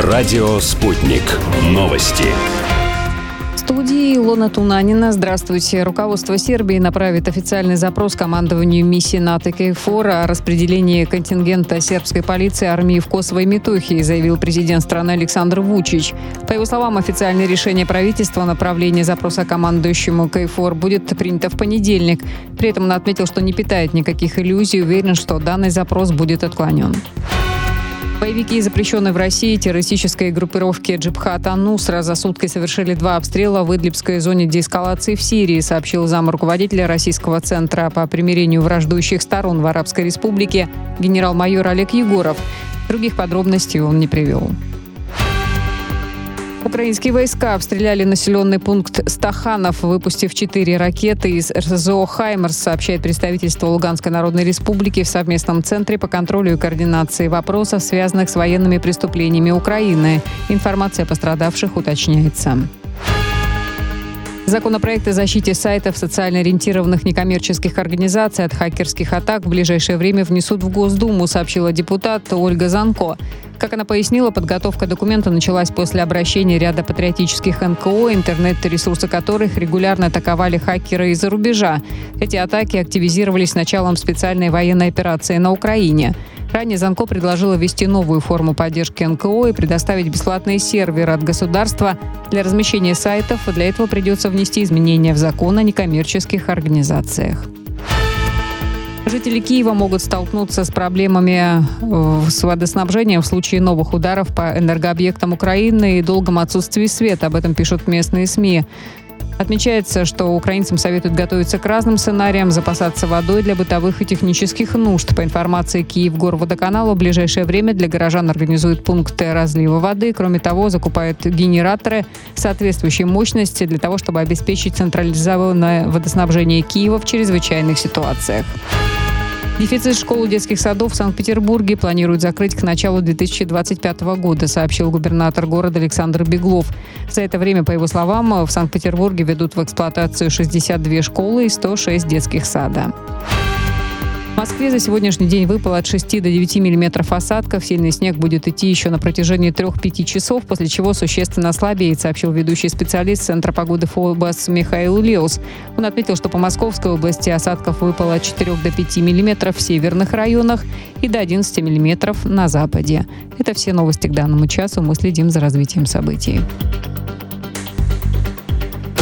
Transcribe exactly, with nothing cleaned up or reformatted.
Радио «Спутник». Новости. В студии Илона Тунанина. Здравствуйте. Руководство Сербии направит официальный запрос командованию миссии НАТО КФОР о распределении контингента сербской полиции армии в Косово и Метохии, заявил президент страны Александр Вучич. По его словам, официальное решение правительства о направлении запроса командующему КФОР будет принято в понедельник. При этом он отметил, что не питает никаких иллюзий и уверен, что данный запрос будет отклонен. Боевики, запрещенные в России террористической группировки Джабхат ан-Нусра, за сутки совершили два обстрела в Идлибской зоне деэскалации в Сирии, сообщил зам руководителя Российского центра по примирению враждующих сторон в Арабской Республике генерал-майор Олег Егоров. Других подробностей он не привел. Украинские войска обстреляли населенный пункт Стаханов, выпустив четыре ракеты из эр эс зэ о «Хаймерс», сообщает представительство Луганской Народной Республики в совместном центре по контролю и координации вопросов, связанных с военными преступлениями Украины. Информация о пострадавших уточняется. Законопроект о защите сайтов социально ориентированных некоммерческих организаций от хакерских атак в ближайшее время внесут в Госдуму, сообщила депутат Ольга Занко. Как она пояснила, подготовка документа началась после обращения ряда патриотических эн ка о, интернет-ресурсы которых регулярно атаковали хакеры из-за рубежа. Эти атаки активизировались с началом специальной военной операции на Украине. Ранее Занко предложила ввести новую форму поддержки эн ка о и предоставить бесплатные серверы от государства для размещения сайтов. Для этого придется внести изменения в закон о некоммерческих организациях. Жители Киева могут столкнуться с проблемами с водоснабжением в случае новых ударов по энергообъектам Украины и долгом отсутствии света. Об этом пишут местные СМИ. Отмечается, что украинцам советуют готовиться к разным сценариям, запасаться водой для бытовых и технических нужд. По информации Киевгорводоканала, в ближайшее время для горожан организуют пункты разлива воды. Кроме того, закупают генераторы соответствующей мощности для того, чтобы обеспечить централизованное водоснабжение Киева в чрезвычайных ситуациях. Дефицит школ и детских садов в Санкт-Петербурге планируют закрыть к началу две тысячи двадцать пятого года, сообщил губернатор города Александр Беглов. За это время, по его словам, в Санкт-Петербурге ведут в эксплуатацию шестьдесят две школы и сто шесть детских сада. В Москве за сегодняшний день выпало от шести до девяти миллиметров осадков. Сильный снег будет идти еще на протяжении трех-пяти часов, после чего существенно ослабеет, сообщил ведущий специалист Центра погоды ФОБОС Михаил Леус. Он отметил, что по Московской области осадков выпало от четырёх до пяти миллиметров в северных районах и до одиннадцати миллиметров на западе. Это все новости к данному часу. Мы следим за развитием событий.